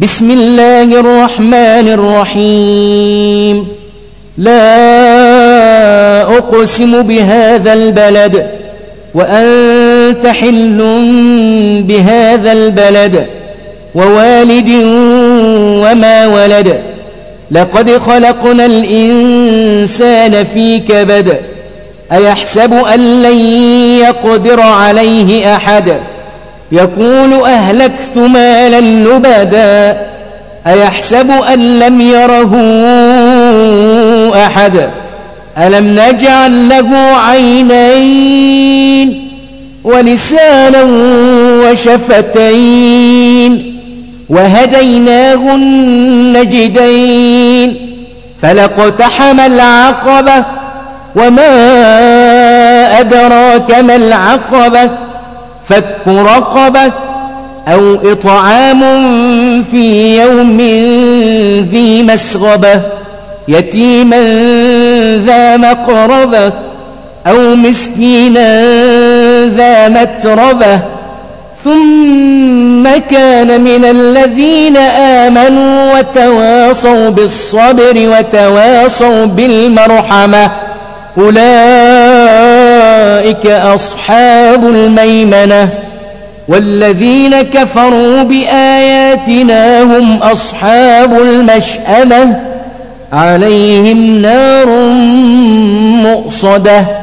بسم الله الرحمن الرحيم. لا أقسم بهذا البلد وأنت حل بهذا البلد ووالد وما ولد. لقد خلقنا الإنسان في كبد. أيحسب أن لن يقدر عليه أحد. يقول أهلكت مالا لبدا. أيحسب أن لم يره أحد. ألم نجعل له عينين ولسانا وشفتين وهديناه النجدين. فلاقتحم العقبة وما أدراك ما العقبة. فك رقبة أو إطعام في يوم ذي مسغبة يتيما ذا مقربة أو مسكينا ذا متربة ثم كان من الذين آمنوا وتواصوا بالصبر وتواصوا بالمرحمة أولئك أصحاب الميمنة. والذين كفروا بآياتنا هم أصحاب المشأمة عليهم نار مؤصدة.